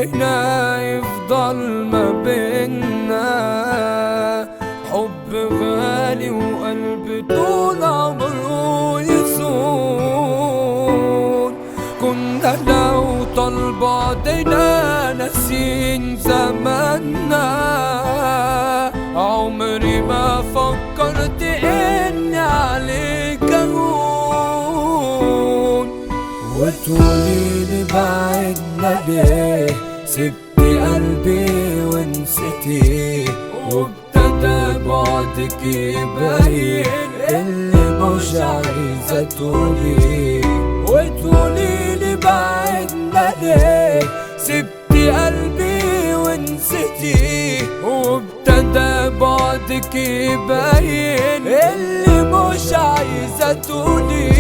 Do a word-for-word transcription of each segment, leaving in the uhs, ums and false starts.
بعدنا يفضل ما بينا حب غالي وقلب طول عمره يصون. كنا لو طال بعدنا ناسين زماننا عمري ما فكرت اني عليك اهون. وتقوليلي بعدنا ليه سبتي قلبي ونسيتي وابتدى بعدك يبين اللي مش عايزة تقولي. وتقوليلي بعدنا ليه سبتي قلبي ونسيتي وابتدى بعدك يبين اللي مش عايزة تقولي.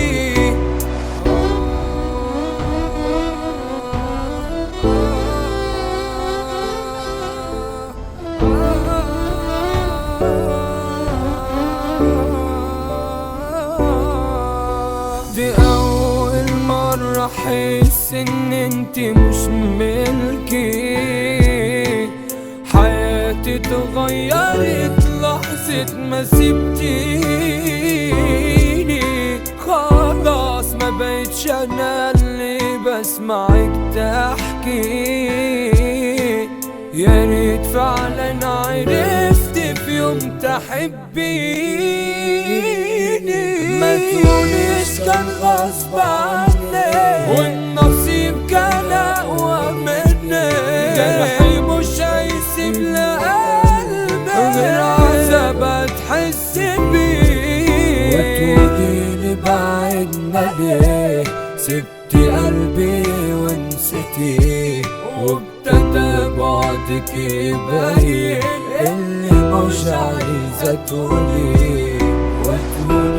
دي أول مرة أحس إن انتي مش ملكي، حياتي اتغيرت لحظة ما سبتيني. خلاص ما بقتش أنا اللي بسمعك تحكي. يا ريت فعلا عرفت في يوم تحبيني. ما تقوليش كان غصب عني والنصيب كان أقوى مني. جرحي مش هيسيب لقلبي غير عذاب تحس بيه. وتقوليلي بعدنا ليه سبتي قلبي ونسيتي وابتدى بعدك يبين اللي مش عايزة تقولي.